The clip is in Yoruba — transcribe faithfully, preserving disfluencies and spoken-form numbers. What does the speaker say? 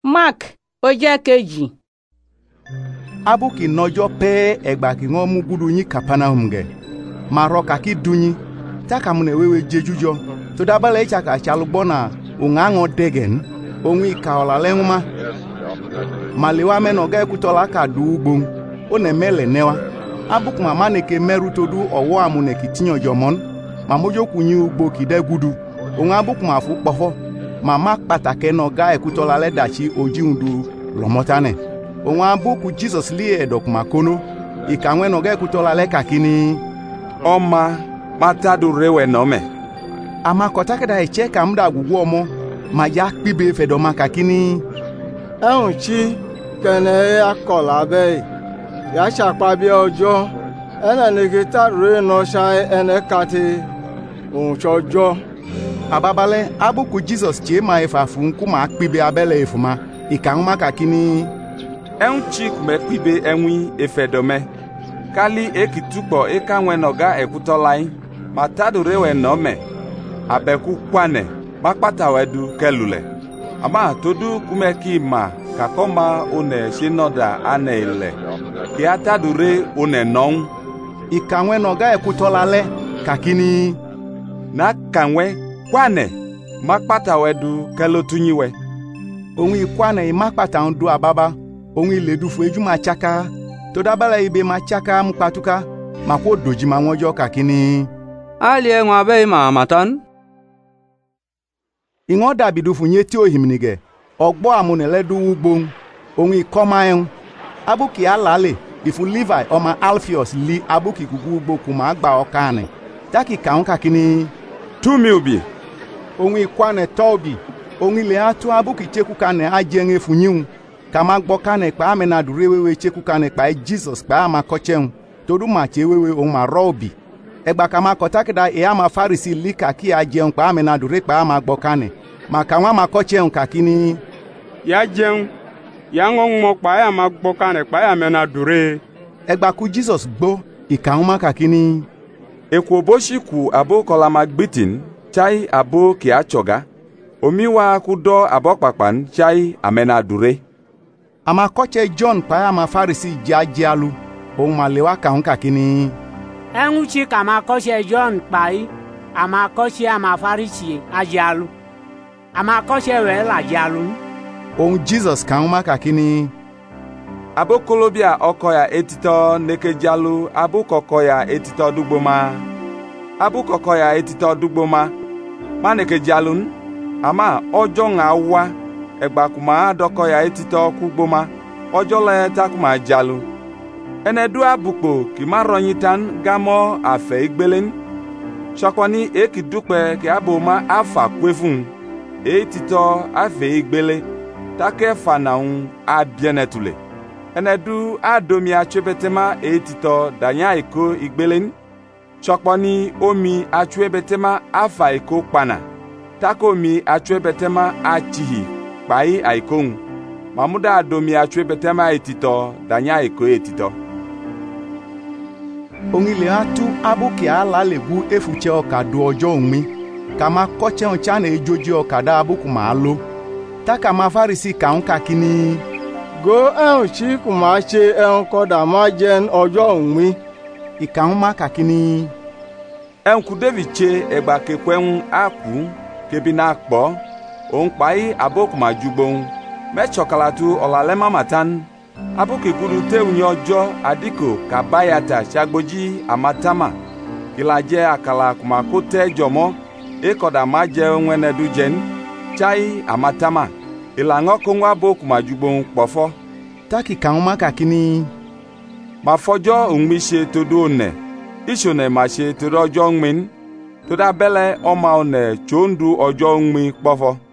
Mark oje kejì. Abuki nojo pe egba ki won mu gudu yin Kapernaum ge. Maro kaki dunyi. Taka mune wewe jejujo. To dabale chaka chalugbona ungango degen. Onwi kaola lenguma. Maliwa meno ga ekutola ka du ugbon. One mele newa. Abuk mama neke meru todu owo amune ki tinyo jomon. Mamojo kunyi ugbo ki de gudu. Onga abuk mafu kpofo. Mama patake no ga ekutola le dachi oji undu lomotane. Onga abuk Jesus li edok makono. Ikanwe no ga ekutola le kakini. Oma matadu rewe nome. Ama kotake da eche ka mda gugu omo. Ma ya kpibe fedoma kakini. Ehun chi kene akola be. Ya shapa bi ojo. Ene negeta re no shai ene kati. Un chojo. Ababale abuku Jesus che ma efa fun kuma akpibe abele efuma. Ikanuma kakini. Ehun chi kume kpibe enwi efedome. Kali ekitupo ekanwe noga ekutolai. Matadu rewe nome. Abeku kwane. Makpata wedu kelule. Ama todu kumeki ma kakoma one shinoda aneile. Ki atadure one non. Ikanwe noga ekutola le kakini. Na kanwe kwane. Makpata wedu kelotunyiwe. Onwi kwane makpata ndu ababa. Onwi ledufu eju machaka. Todabala ibe machaka mukpatuka. Makwo doji manwojo kakini. Ali nwa be ma matan. Ingo dabidu funye ti ohimnige. Ogbo amunele du ugbon. Onwi komaen. Abuki alale. Ifu Levi oma Alphaeus li abuki gugu ugbo kuma agba okane. Taki kaun kakini. Tumi ubi. Onwi kwane tobi. Onwi le atu abuki cheku kane ajenge funyiun. Kama gbo kane pa amena durewewe cheku kane pa Jesus pa ama kocheun. Todu ma chewewe on ma robi. Egba kama kotakida e ama farisi lika ki ajeun pa amena dure pa ama gbo kane. Maka nwa makocheun kakini. Ya jeun. Ya ngon mo pa ya ma gbo kane pa ya amena dure. Egba ku Jesus gbo ikaun kakini. Ekwo boshiku abo kola magbitin chai abo ki achoga. Omiwa kudo abokpakpan chai amena dure. Ama koche John pa ama farisi jajalu. Ohun malewa kaun kakini. Ehun chi kama koche John pai. Ama koche ama farisi ajalu. Ama koche we la jalu. Ohun Jesus kaun kakini. Abokolobia okoya etito nekejalu abukokoya etito dugboma. Abukokoya etito dugboma. Manekejalun. Ama ojo ngawa. Egba kuma dokoya etito kugboma. Ojo le takuma jalu. Enedu abukpo kimaronyitan gamo afe igbelen. Shokwani ekidukpe ki aboma afa kwefun. Etito afe igbele. Take fanaun abienetule. Enedu adomi achwebetema etito danya iko igbelen. Shokwani omi achwebetema afa iko kpana. Tako mi achwebetema achihi. Pai aikong. Mamuda adomi achwebetema etito danya iko etito. Ongile atu abuki ala lebu efuche okadu ojo umi. Kama koche onchane ejoji okada abuku maalo. Taka mafarisi kaun kakini. Go ehun chi kuma che ehun koda ma jen ojo umi. Ikaun ma kakini. Ehun ku David che egba kekwen aku kebina akpo. On pai aboku majugbon. Me chokalatu olalema matan. Abuki guru te unyojo adiko kabayata shagboji amatama. Kilaje akala kumakote jomo. Ekoda maje onwenedu jen. Chai amatama. Ilango kongwa boku majugbon pofo. Taki kauma kakini. Mafojo unmishe todo one. Ishone mashe todo ojo ngmin. Toda bele oma one chondu ojo ngmi pofo.